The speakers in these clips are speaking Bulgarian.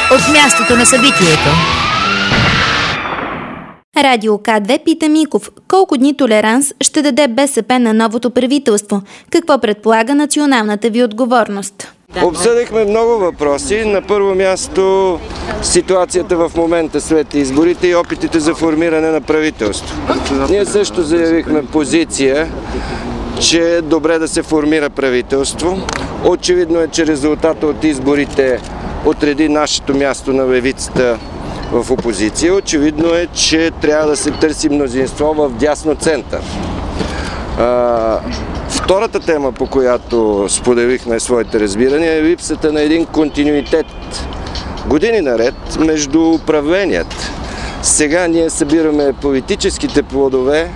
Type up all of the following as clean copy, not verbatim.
от мястото на събитието. Радио К2 пита Миков: колко дни толеранс ще даде БСП на новото правителство? Какво предполага националната ви отговорност? Обсъдихме много въпроси. На първо място ситуацията в момента след изборите и опитите за формиране на правителство. Ние също заявихме позиция, че е добре да се формира правителство. Очевидно е, че резултата от изборите отреди нашето място на левицата в опозиция. Очевидно е, че трябва да се търси мнозинство в дясно център. Втората тема, по която споделихме своите разбирания, е липсата на един континуитет години наред между управленията. Сега ние събираме политическите плодове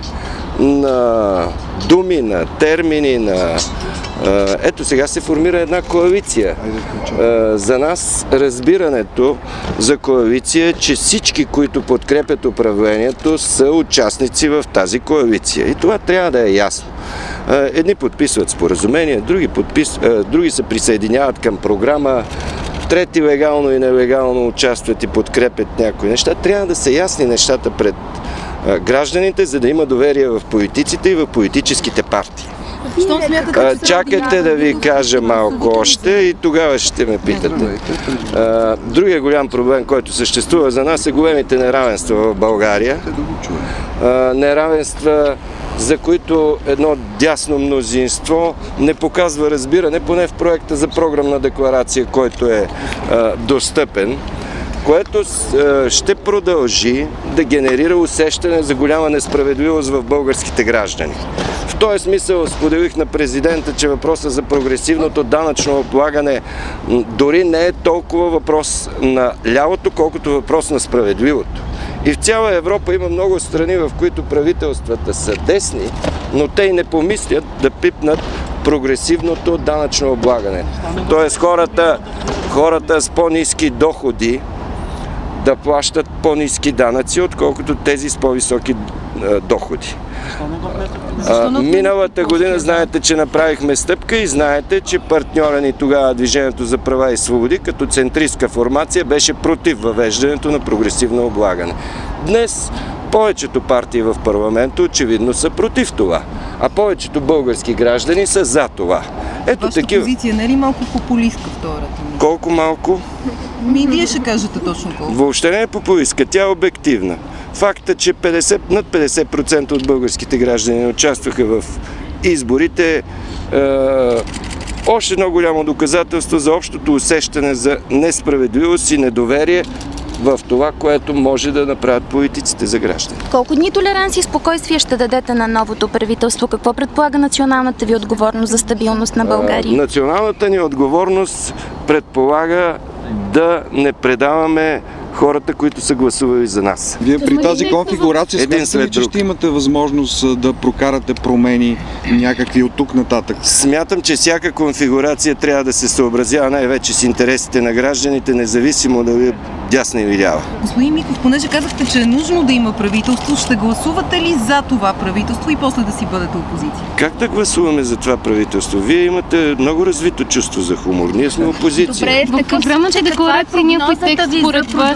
на думи, на термини, ето сега се формира една коалиция. За нас разбирането за коалиция е, че всички, които подкрепят управлението, са участници в тази коалиция. И това трябва да е ясно. Едни подписват споразумения, други се присъединяват към програма, трети легално и нелегално участват и подкрепят някои неща. Трябва да са ясни нещата пред гражданите, за да има доверие в политиците и в политическите партии. Чакайте да ви кажа малко още и тогава ще ме питате. Другия голям проблем, който съществува за нас, е големите неравенства в България. Неравенства, за които едно дясно мнозинство не показва разбиране, поне в проекта за програмна декларация, който е достъпен, което ще продължи да генерира усещане за голяма несправедливост в българските граждани. В този смисъл споделих на президента, че въпросът за прогресивното данъчно облагане дори не е толкова въпрос на лявото, колкото въпрос на справедливото. И в цяла Европа има много страни, в които правителствата са десни, но те и не помислят да пипнат прогресивното данъчно облагане. Тоест хората с по-ниски доходи да плащат по-ниски данъци, отколкото тези с по-високи доходи. Миналата година знаете, че направихме стъпка и знаете, че партньора ни тогава Движението за права и свободи като центристка формация беше против въвеждането на прогресивно облагане. Днес повечето партии в парламента очевидно са против това, а повечето български граждани са за това. Вашата позиция не е ли малко популистка втората ми? Колко малко? Вие ще кажете точно колко. Въобще не е популистка, тя е обективна. Факта, че над 50% от българските граждани участваха в изборите, още едно голямо доказателство за общото усещане за несправедливост и недоверие в това, което може да направят политиците за граждани. Колко дни толеранс и спокойствие ще дадете на новото правителство? Какво предполага националната ви отговорност за стабилност на България? Националната ни отговорност предполага да не предаваме хората, които са гласували за нас. Вие при тази конфигурация смятате ли, че ще имате възможност да прокарате промени някакви от тук нататък? Смятам, че всяка конфигурация трябва да се съобразява най-вече с интересите на гражданите, независимо дали е дясна или лява. Господин Миков, понеже казахте, че е нужно да има правителство, ще гласувате ли за това правителство и после да си бъдете опозиция? Как да гласуваме за това правителство? Вие имате много развито чувство за хумор. Ние сме опозиция. Добре, в програмната декларация някой текст според вас.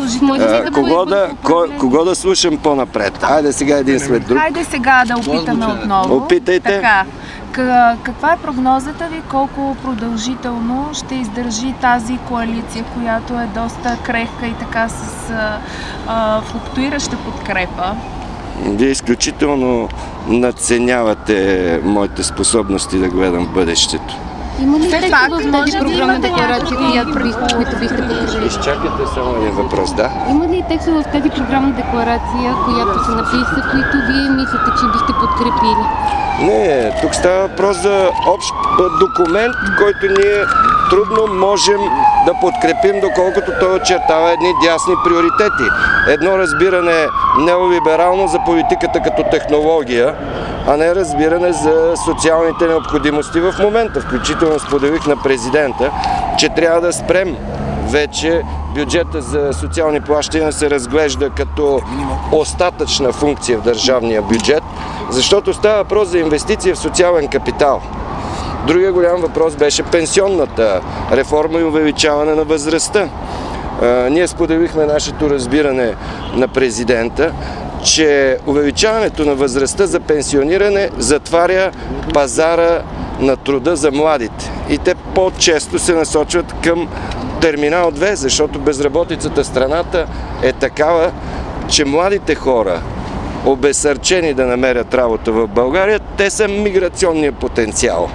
Кого да слушам по-напред? Айде сега един след друг. Хайде сега да опитаме отново. Опитайте. Така. Каква е прогнозата ви? Колко продължително ще издържи тази коалиция, която е доста крехка и така с флуктуираща подкрепа? Вие изключително надценявате моите способности да гледам в бъдещето. Има ли текстове в тази програмна декларация, които бихте подкрепили? Изчакайте само един въпрос, да? Има ли текстове в тази програмна декларация, която се написа, които вие мислите, че бихте подкрепили? Не, тук става въпрос за общ документ, който ние трудно можем да подкрепим, доколкото той очертава едни дясни приоритети. Едно разбиране неолиберално за политиката като технология, а не разбиране за социалните необходимости в момента. Включително споделих на президента, че трябва да спрем вече бюджета за социални плащания се разглежда като остатъчна функция в държавния бюджет, защото става въпрос за инвестиция в социален капитал. Другия голям въпрос беше пенсионната реформа и увеличаване на възрастта. Ние споделихме нашето разбиране на президента, че увеличаването на възрастта за пенсиониране затваря пазара на труда за младите. И те по-често се насочват към терминал 2, защото безработицата в страната е такава, че младите хора, обезсърчени да намерят работа в България, те са миграционния потенциал.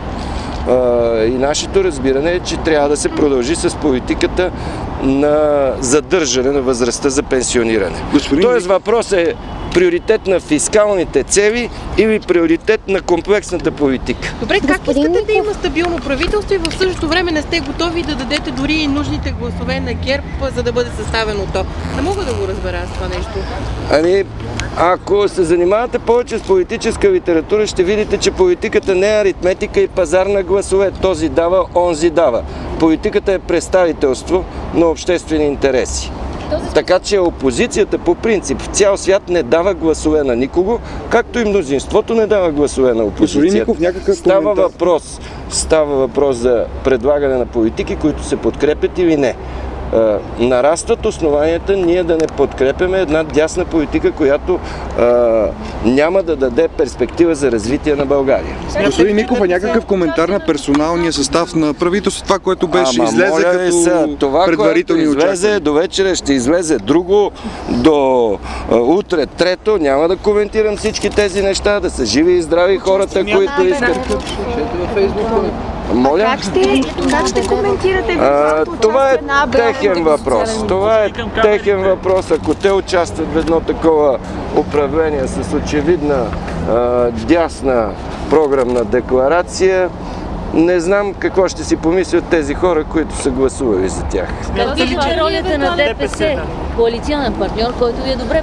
И нашето разбиране е, че трябва да се продължи с политиката на задържане на възрастта за пенсиониране. Тоест въпрос е приоритет на фискалните цели или приоритет на комплексната политика. Добре, как искате да има стабилно правителство и в същото време не сте готови да дадете дори и нужните гласове на ГЕРБ, за да бъде съставено то? Не мога да го разбера с това нещо. Ако се занимавате повече с политическа литература, ще видите, че политиката не е аритметика и пазар на гласове. Този дава, онзи дава. Политиката е представителство на обществени интереси. Така че опозицията по принцип в цял свят не дава гласове на никого, както и мнозинството не дава гласове на опозицията. Става въпрос за предлагане на политики, които се подкрепят или не. Нарастват основанията ние да не подкрепяме една дясна политика, която няма да даде перспектива за развитие на България. Господин Миков, някакъв коментар на персоналния състав на правителството, това, което беше излезе като предварителни очаквания? До вечера ще излезе друго, до утре трето, няма да коментирам всички тези неща, да са живи и здрави хората, които искат. Моля? Как ще коментирате това е техен въпрос. Това е техен въпрос. Ако те участват в едно такова управление с очевидна дясна програмна декларация, не знам какво ще си помислят тези хора, които са гласували за тях. Каква е ролята на ДПС? Коалиционен партньор, който ви е добре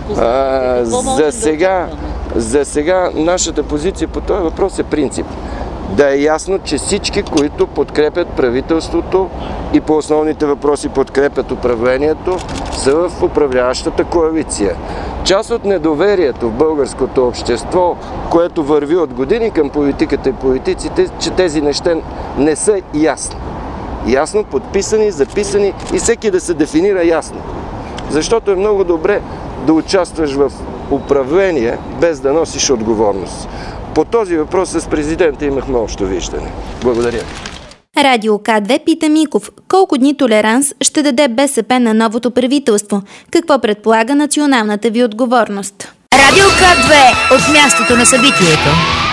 познат. За сега нашата позиция по този въпрос е принцип. Да е ясно, че всички, които подкрепят правителството и по основните въпроси подкрепят управлението, са в управляващата коалиция. Част от недоверието в българското общество, което върви от години към политиката и политиците, че тези неща не са ясни. Ясно подписани, записани и всеки да се дефинира ясно. Защото е много добре да участваш в управление, без да носиш отговорност. По този въпрос с президента имахме общо виждане. Благодаря. Радио К2 пита Миков: колко дни толеранс ще даде БСП на новото правителство? Какво предполага националната ви отговорност? Радио К2 от мястото на събитието.